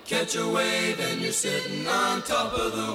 Catch a wave and you're sitting on top of the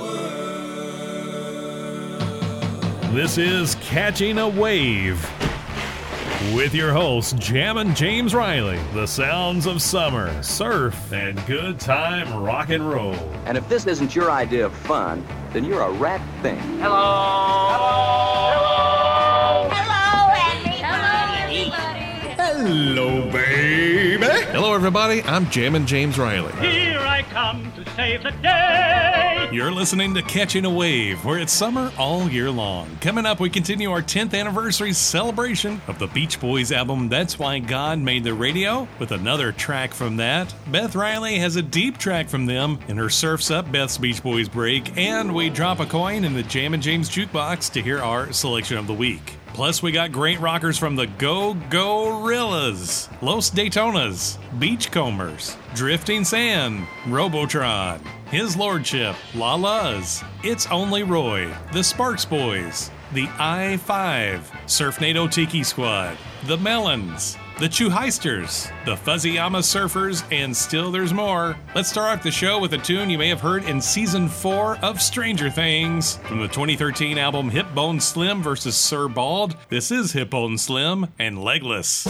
world. This is Catching a Wave with your hosts, Jammin' James Riley. The sounds of summer, surf, and good time rock and roll. And if this isn't your idea of fun, then you're a rat thing. Hello. Hello. Hello, everybody. Hello, baby. Hello, everybody. I'm Jammin' James Riley. Here I come to save the day. You're listening to Catching a Wave, where it's summer all year long. Coming up, we continue our 10th anniversary celebration of the Beach Boys album, That's Why God Made the Radio, with another track from that. Beth Riley has a deep track from them in her Surf's Up Beth's Beach Boys break, and we drop a coin in the Jammin' James Jukebox to hear our selection of the week. Plus, we got great rockers from the Go-Gorillas, Los Daytonas, Beachcombers, Drifting Sand, Robotron, His Lordship, La La's, It's Only Roy, the Sparks Boys, the I-5, Surfnado Tiki Squad, the Melons, the Chuheisters, the Fuzzyama Surfers, and still there's more. Let's start off the show with a tune you may have heard in Season 4 of Stranger Things. From the 2013 album Hip Bone Slim vs. Sir Bald, this is Hip Bone Slim and Legless.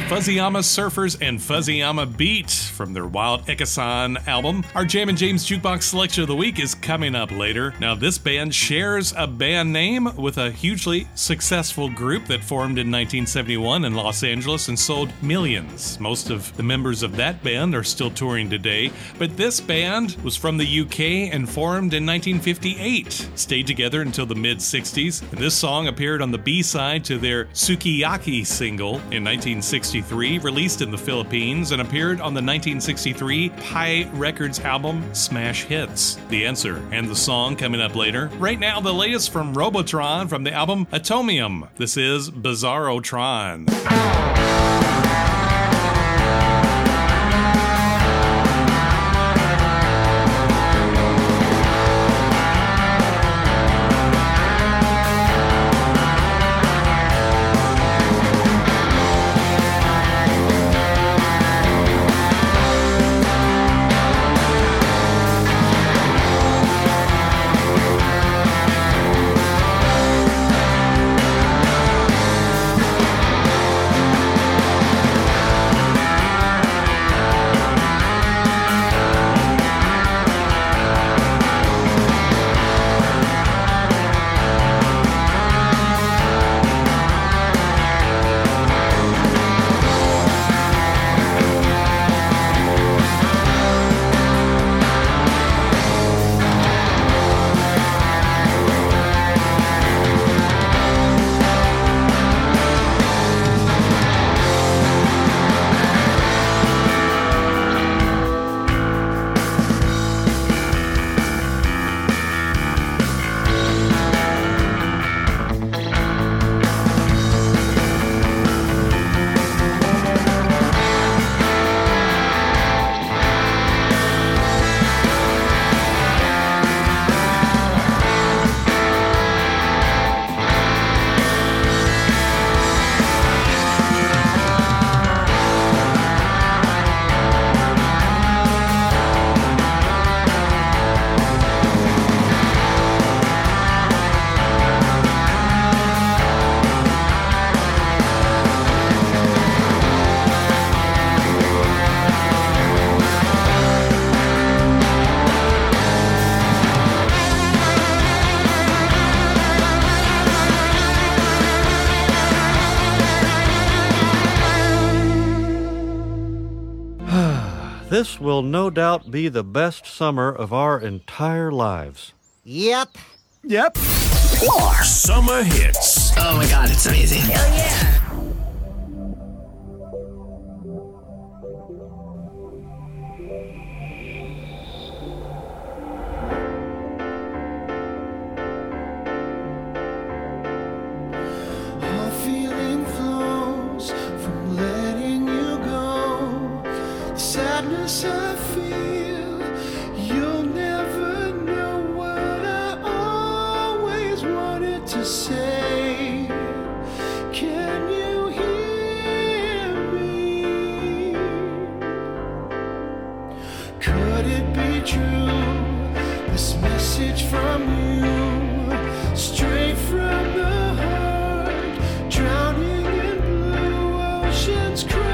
Fuzzyama Surfers and Fuzzyama Beat from their Wild Ikasan album. Our Jam and James Jukebox Selection of the Week is coming up later. Now, this band shares a band name with a hugely successful group that formed in 1971 in Los Angeles and sold millions. Most of the members of that band are still touring today, but this band was from the UK and formed in 1958. Stayed together until the mid-60s, and this song appeared on the B-side to their Sukiyaki single in 1963, released in the Philippines, and appeared on the 1963 Pi Records album Smash Hits. The Answer and the song coming up later. Right now, the latest from Robotron from the album Atomium. This is Bizarrotron. This will no doubt be the best summer of our entire lives. Yep. Our summer hits. Oh my God, it's amazing. Hell yeah. Sadness I feel, you'll never know what I always wanted to say. Can you hear me? Could it be true, this message from you, straight from the heart, drowning in blue oceans cry.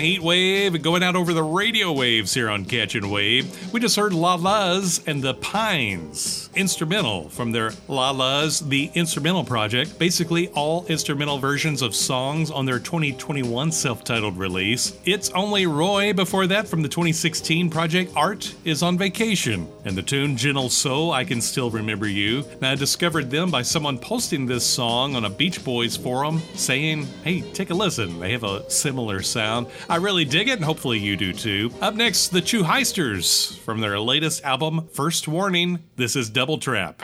heat wave going out over the radio waves here on Catchin' Wave. We just heard La La's and the Pines, instrumental from their La La's The Instrumental Project, basically all instrumental versions of songs on their 2021 self-titled release. It's Only Roy before that from the 2016 project Art is on Vacation, and the tune Gentle Soul, I Can Still Remember You. Now, I discovered them by someone posting this song on a Beach Boys forum saying, hey, take a listen. They have a similar sound. I really dig it, and hopefully you do too. Up next, the Two Heisters from their latest album, First Warning. This is Double Trap.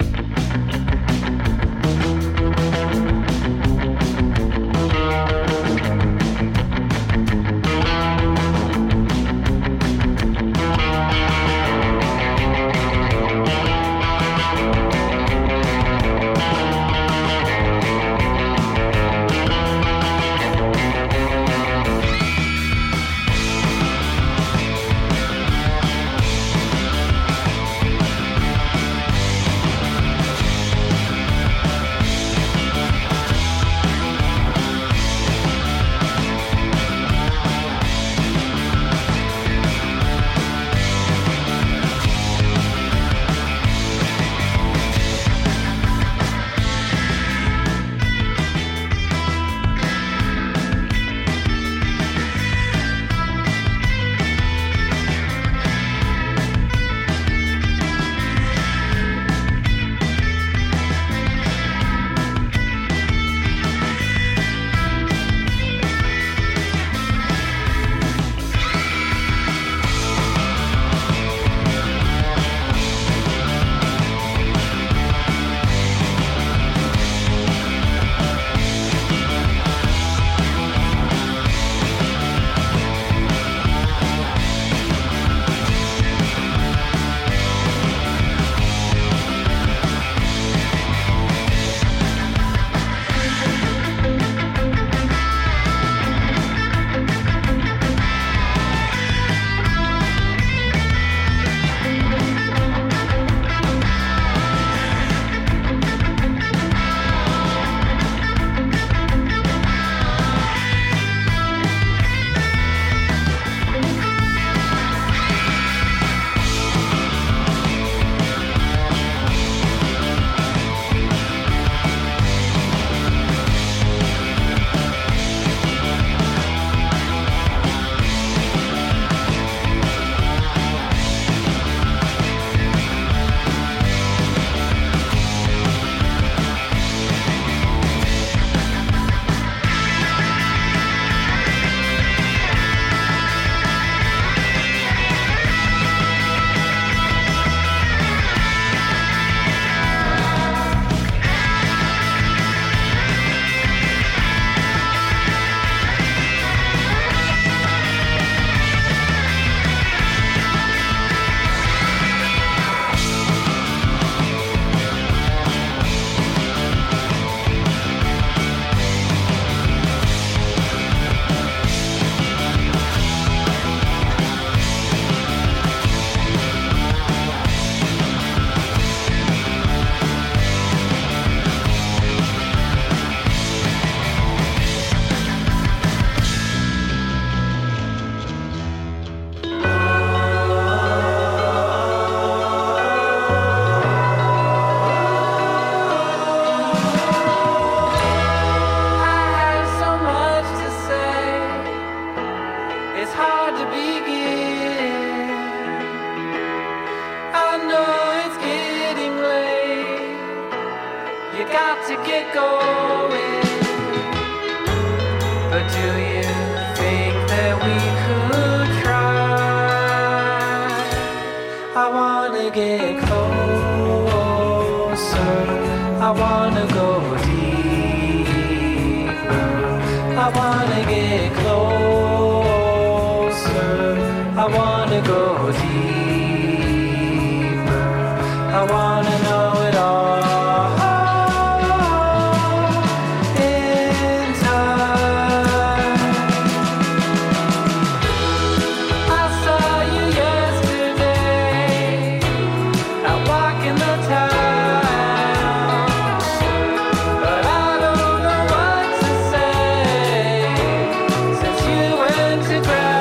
To grab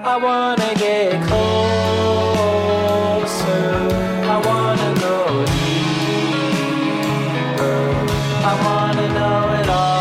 I wanna get closer. I wanna go deeper. I wanna know it all.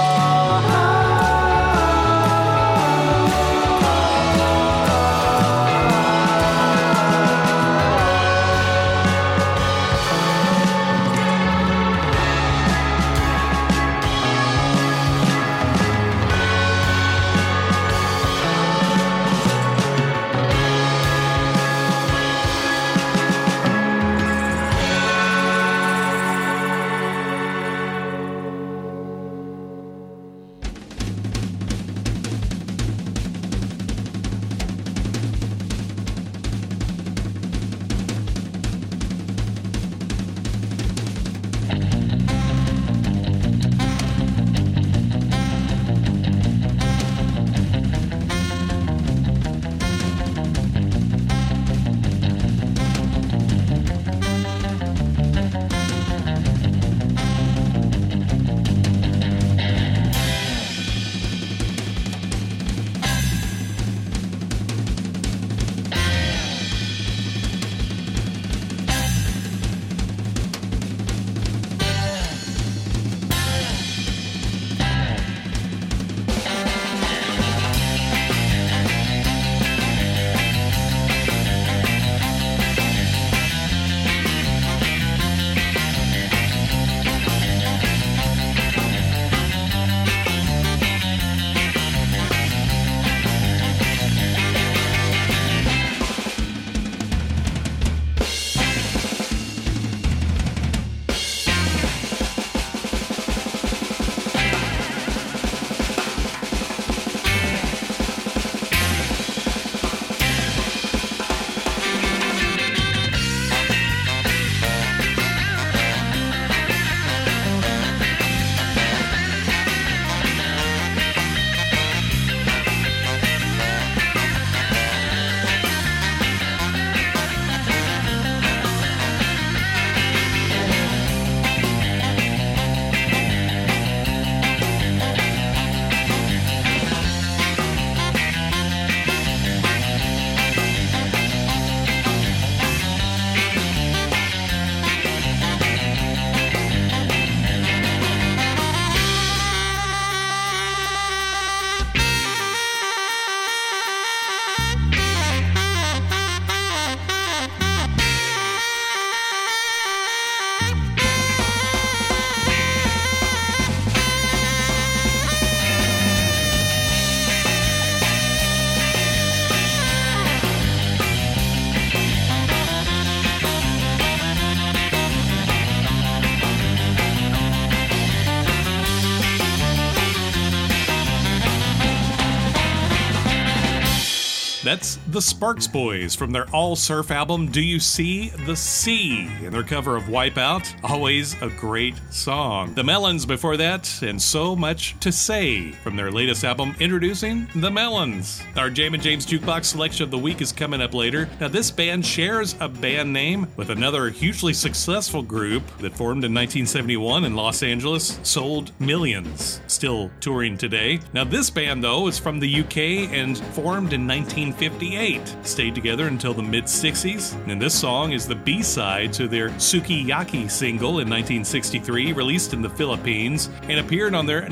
That's the Sparks Boys from their all-surf album, Do You See the Sea? And their cover of Wipeout, always a great song. The Melons before that, and So Much to Say from their latest album, Introducing the Melons. Our Jammin' James Jukebox selection of the week is coming up later. Now, this band shares a band name with another hugely successful group that formed in 1971 in Los Angeles, Sold Millions, still touring today. Now, this band, though, is from the UK and formed in 1958. Stayed together until the mid-60s, and this song is the B-side to their Sukiyaki single in 1963, released in the Philippines, and appeared on their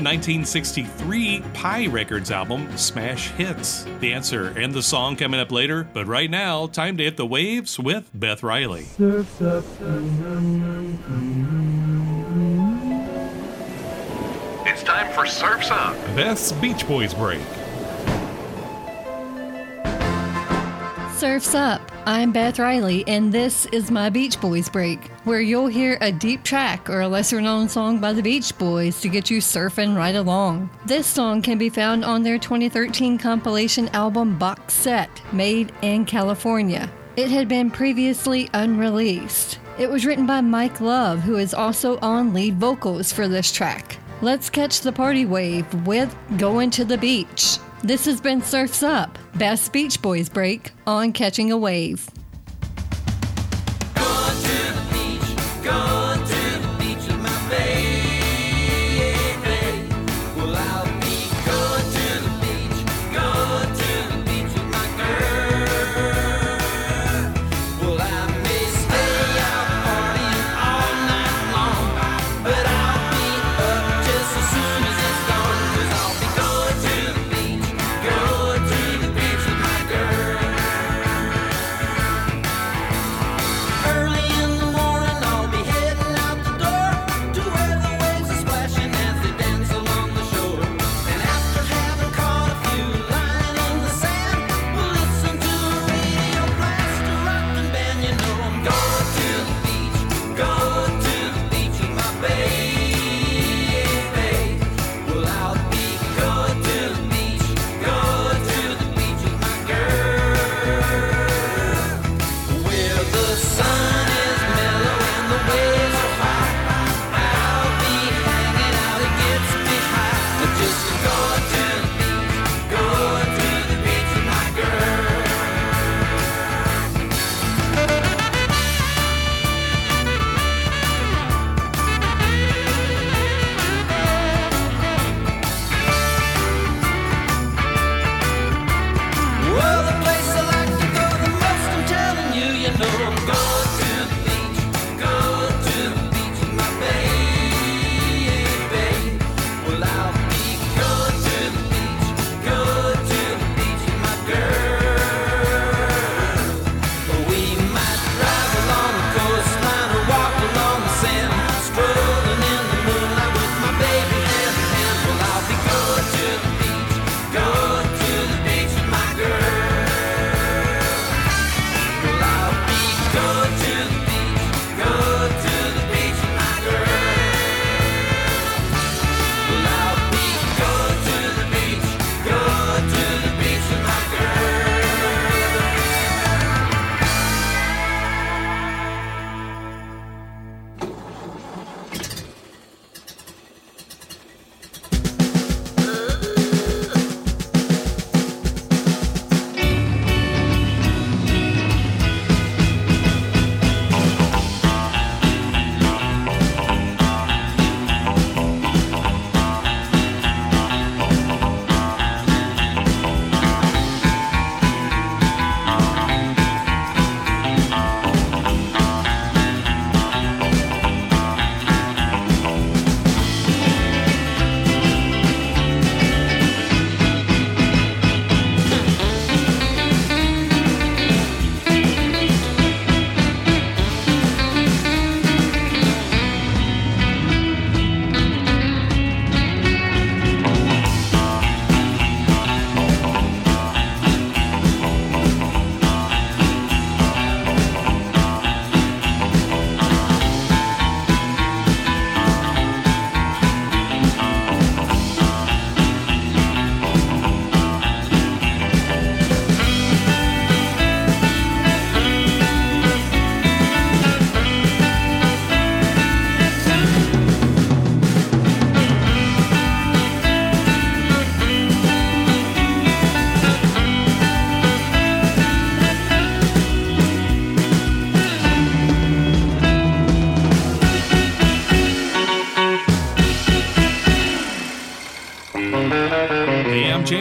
1963 Pi Records album, Smash Hits. The answer and the song coming up later, but right now, time to hit the waves with Beth Riley. Surf's up. It's time for Surf's Up, Beth's Beach Boys break. Surf's Up. I'm Beth Riley, and this is my Beach Boys break, where you'll hear a deep track or a lesser-known song by the Beach Boys to get you surfing right along. This song can be found on their 2013 compilation album Box Set, Made in California. It had been previously unreleased. It was written by Mike Love, who is also on lead vocals for this track. Let's catch the party wave with Going to the Beach. This has been Surf's Up, Best Beach Boys break on Catching a Wave. Going to the beach, going to the beach with my baby. Well, I'll be going to the beach with my girl.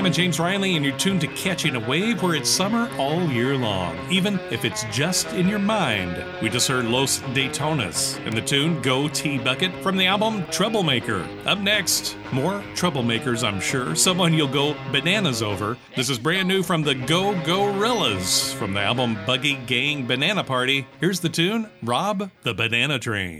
and James Riley, and you're tuned to Catching a Wave, where it's summer all year long, even if it's just in your mind. We just heard Los Daytonas and the tune Go T-Bucket from the album Troublemaker. Up next, more troublemakers, I'm sure. Someone you'll go bananas over. This is brand new from the Go-Gorillas from the album Buggy Gang Banana Party. Here's the tune, Rob the Banana Train.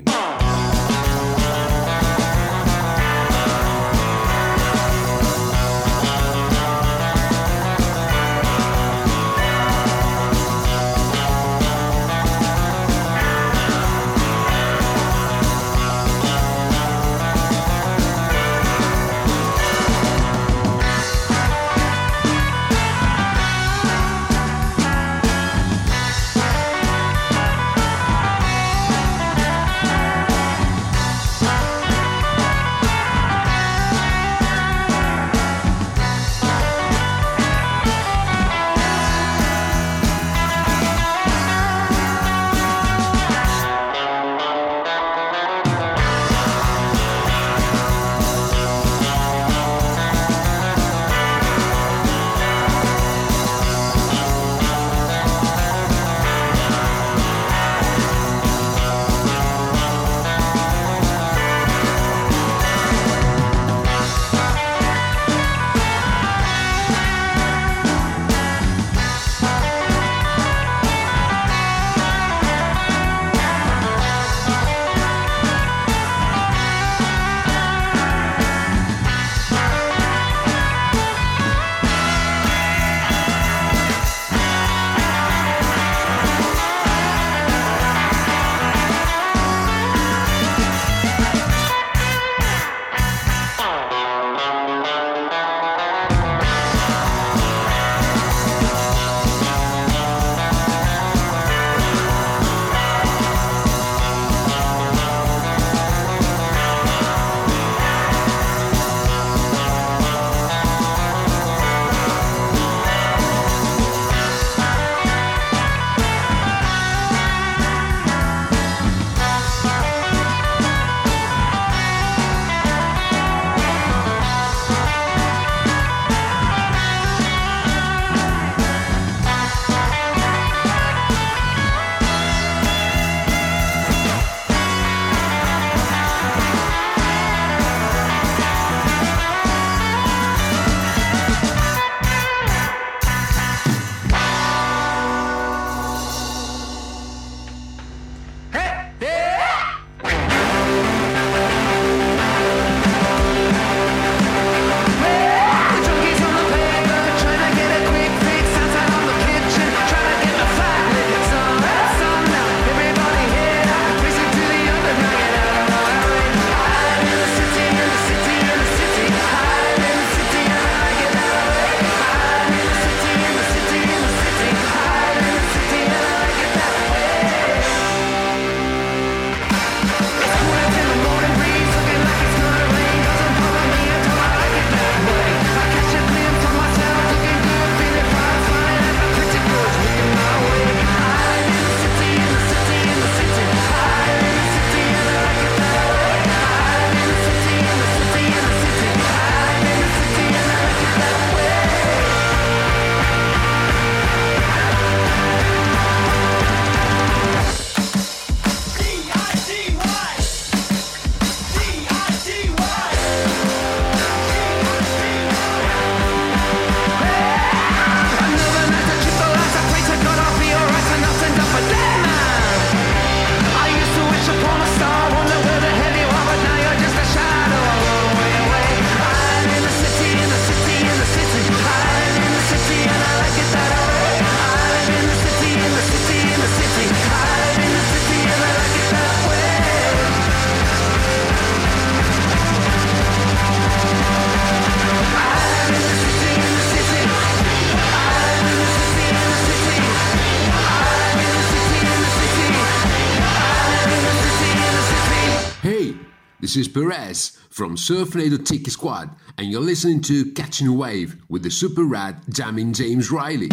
This is Perez from Surf Radio Tiki Squad, and you're listening to Catching a Wave with the super rad jamming James Riley.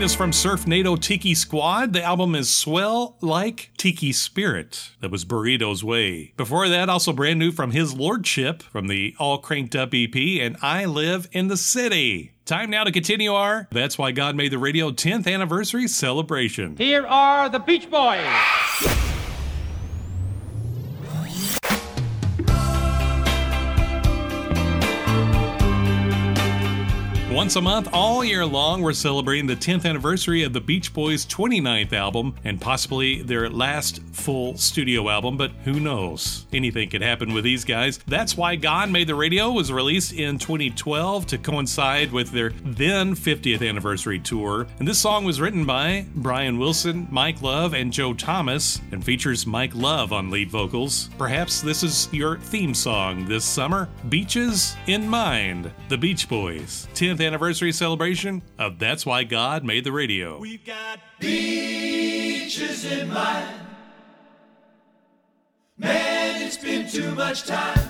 latest from Surfnado Tiki Squad. The album is Swell Like Tiki Spirit. That was Burrito's Way. Before that, also brand new from His Lordship from the All Cranked Up EP and I Live in the City. Time now to continue our That's Why God Made the Radio 10th anniversary celebration. Here are the Beach Boys. Once a month, all year long, we're celebrating the 10th anniversary of the Beach Boys' 29th album and possibly their last full studio album, but who knows? Anything could happen with these guys. That's Why God Made the Radio was released in 2012 to coincide with their then 50th anniversary tour. And this song was written by Brian Wilson, Mike Love, and Joe Thomas and features Mike Love on lead vocals. Perhaps this is your theme song this summer, Beaches in Mind, the Beach Boys. 10th anniversary celebration of That's Why God Made the Radio. We've got beaches in mind. Man, it's been too much time.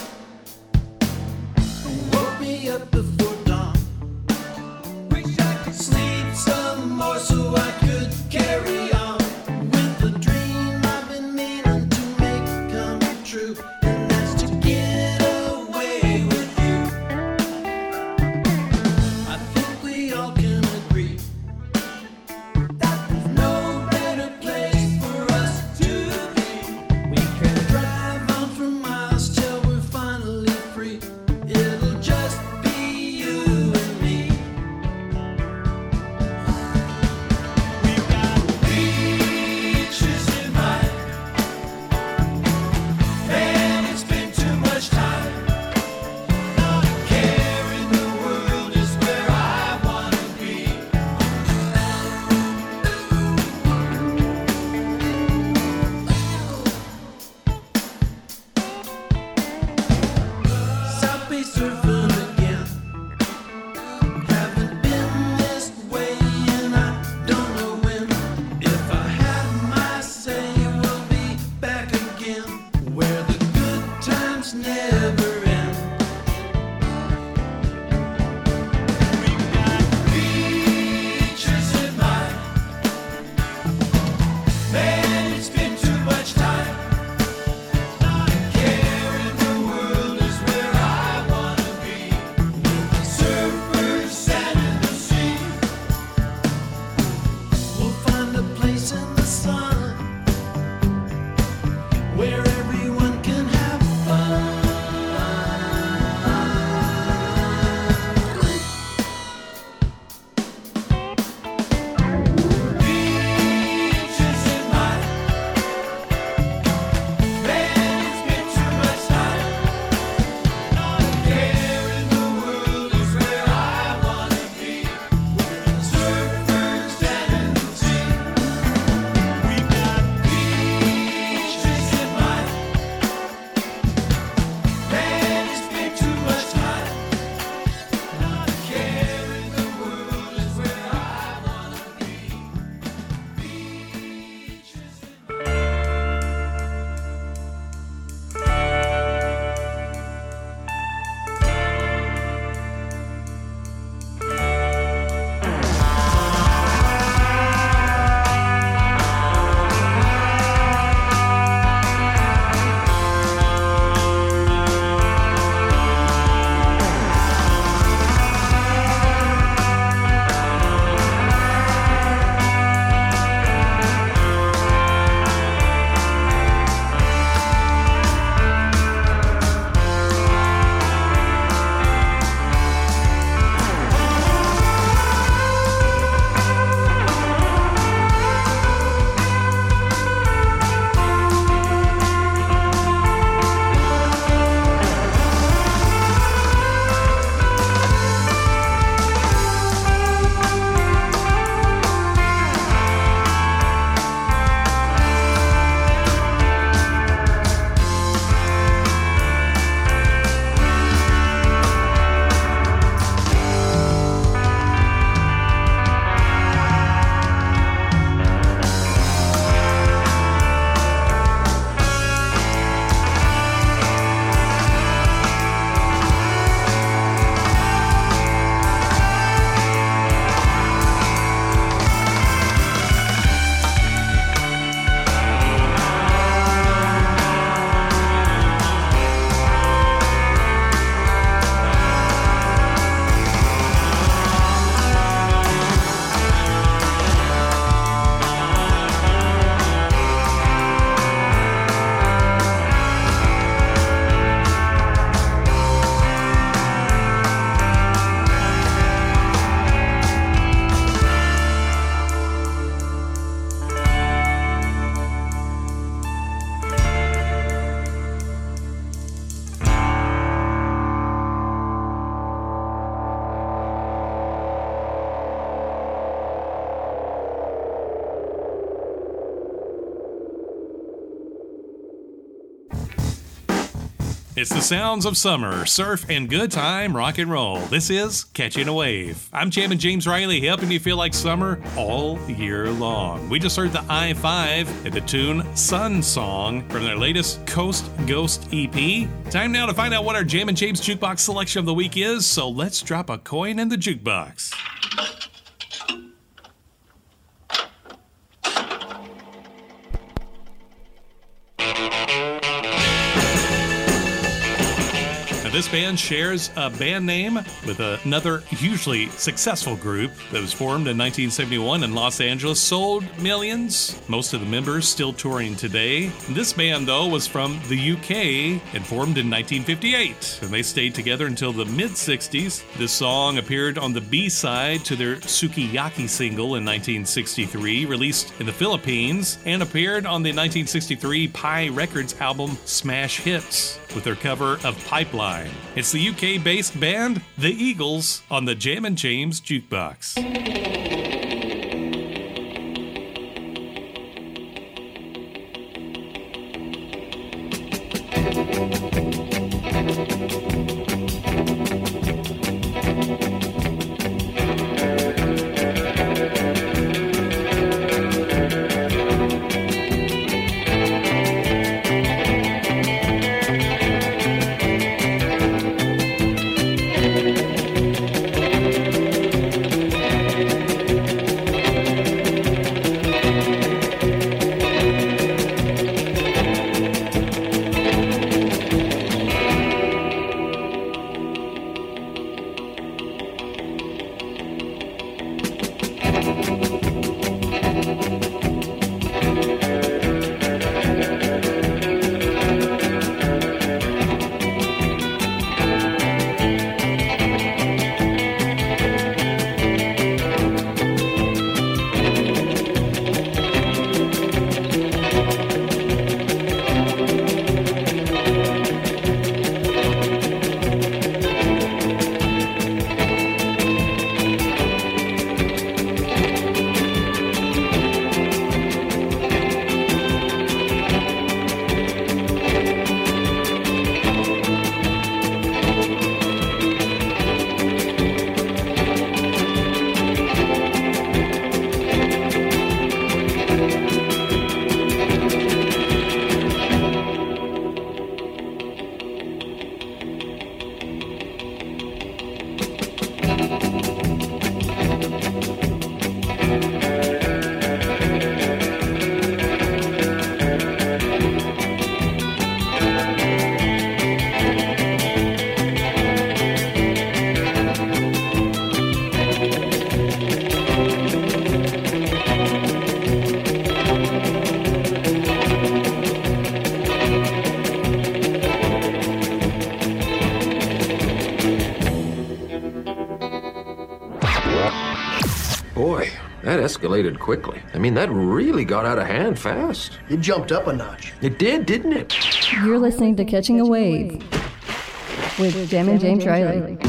Woke me up before dawn. Wish I could sleep some more so I could carry on with the dream I've been meaning to make come true. And that's to get away with you. I think we all can agree that there's no better place for us to be. We can drive on for miles till we're finally free. It'll just be you and me. We've got beaches in mind. Man, it's been too much time. Not a care in the world is where I wanna be. South Bay surfing again. Haven't been this way and I don't know when. If I have my say, we'll be back again where the good times never end. We've got beaches in mind. Man, it's been too much time. Not a care in the world is where I wanna be. It's the sounds of summer, surf, and good time rock and roll. This is Catching a Wave. I'm Jammin' James Riley, helping you feel like summer all year long. We just heard the I-5 and the tune Sun Song from their latest Coast Ghost EP. Time now to find out what our Jammin' James Jukebox selection of the week is, so let's drop a coin in the jukebox. This band shares a band name with another hugely successful group that was formed in 1971 in Los Angeles, sold millions, most of the members still touring today. This band, though, was from the UK and formed in 1958, and they stayed together until the mid-60s. This song appeared on the B-side to their Sukiyaki single in 1963, released in the Philippines, and appeared on the 1963 Pi Records album Smash Hits with their cover of Pipeline. It's the UK-based band, The Eagles, on the Jammin' James Jukebox. Boy, that escalated quickly. I mean, that really got out of hand fast. It jumped up a notch. It did, didn't it? You're listening to Catching a Wave with Jammin' James Riley.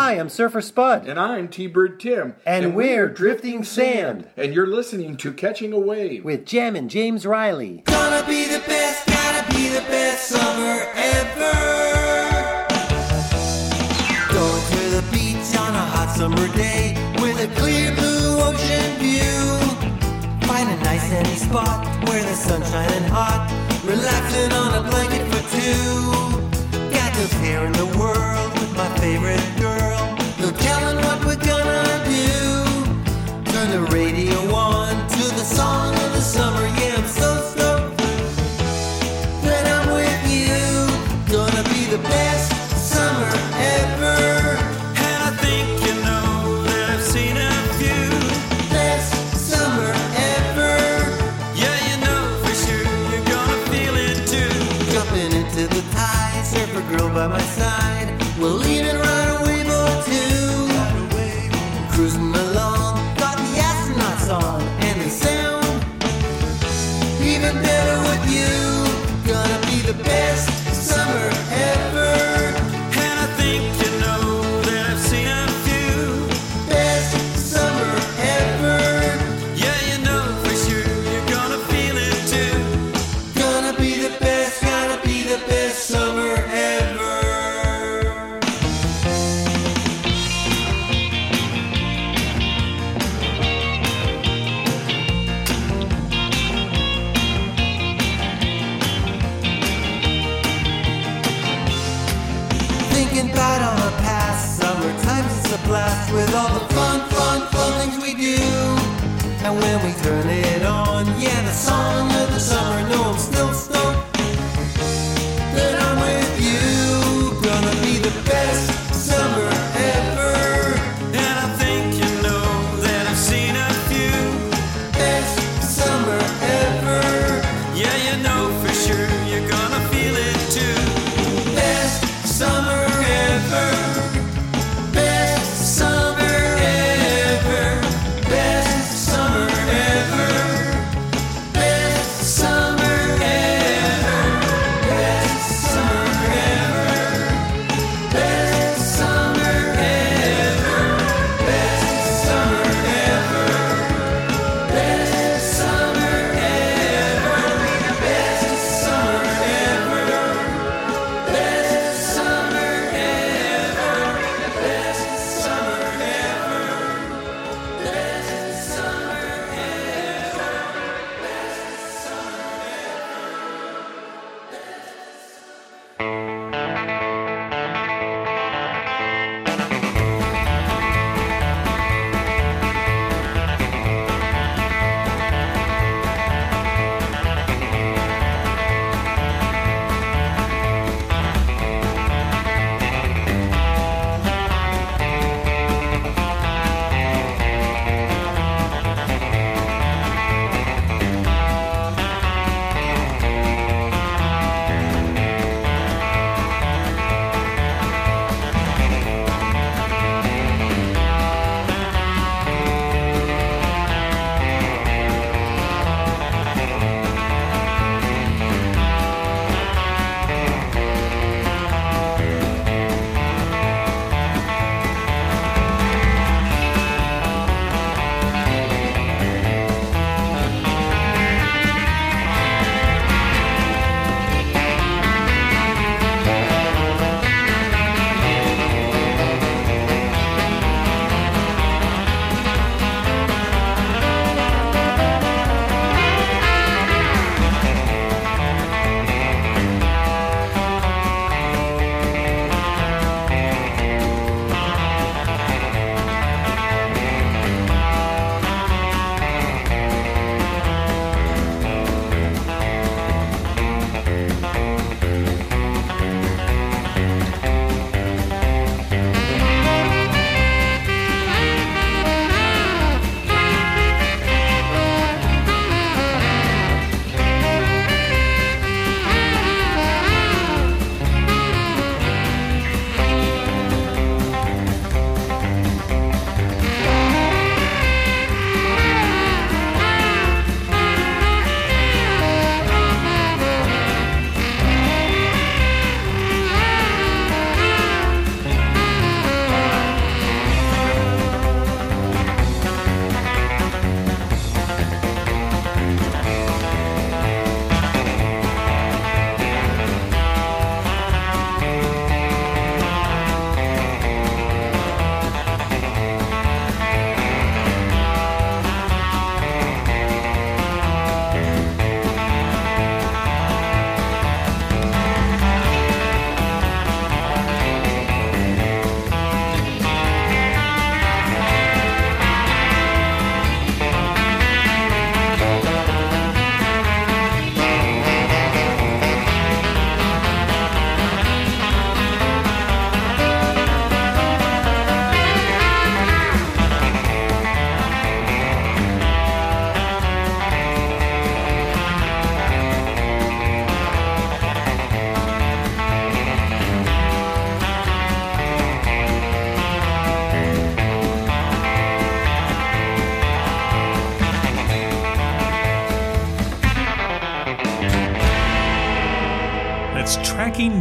Hi, I'm Surfer Spud. And I'm T-Bird Tim. And we're Drifting Sand. And you're listening to Catching a Wave with Jammin' James Riley. Gonna be the best, gotta be the best summer ever. Going to the beach on a hot summer day with a clear blue ocean view. Find a nice sandy spot where the sun's shining hot, relaxing on a blanket for two. Got no care in the world with my favorite girl. No telling what we're gonna do. Turn the radio on to the song of the summer. Yeah, I'm so stoked that I'm with you. Gonna be the best summer ever. And I think you know that I've seen a few. Best summer ever. Yeah, you know for sure you're gonna feel it too. Jumping into the tide, surfer girl by my side. We'll even ride a wave or two. Cruising along, got the astronauts on, and they sound even better with you. Gonna be the best summer ever. And I think you know that I've seen a few. Best summer ever. Yeah, you know for sure you're gonna feel it too. Gonna be the best, gotta be the best summer ever. Thinking back on the past summer times, it's a blast with all the fun things we do. And when we turn it on, yeah, the song of the summer, no, I'm still stoked that I'm with you. Gonna be the best summer ever. And I think you know that I've seen a few. Best summer ever. Yeah, you know for sure you're gonna feel it too. Best summer ever. Best summer ever. Best summer ever. Best summer ever.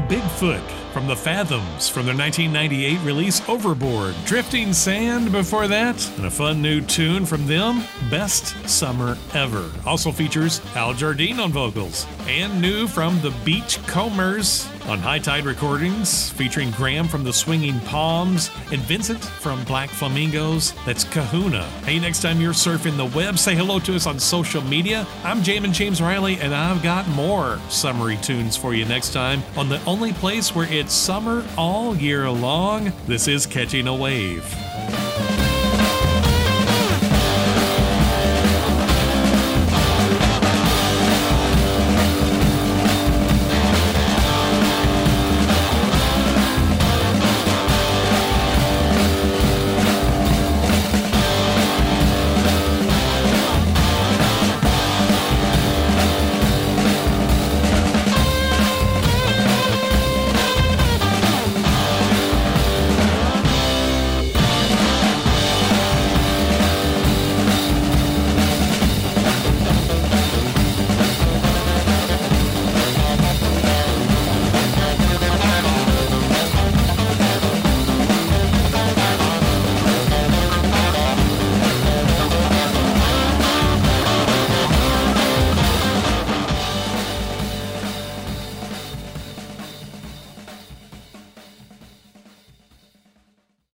Bigfoot from the Fathoms from their 1998 release Overboard. Drifting Sand before that, and a fun new tune from them, Best Summer Ever. Also features Al Jardine on vocals. And new from the Beachcombers on High Tide Recordings, featuring Graham from the Swinging Palms and Vincent from Black Flamingos. That's Kahuna. Hey, next time you're surfing the web, say hello to us on social media. I'm James Riley, and I've got more summery tunes for you next time on the only place where it's summer all year long. This is Catching a Wave.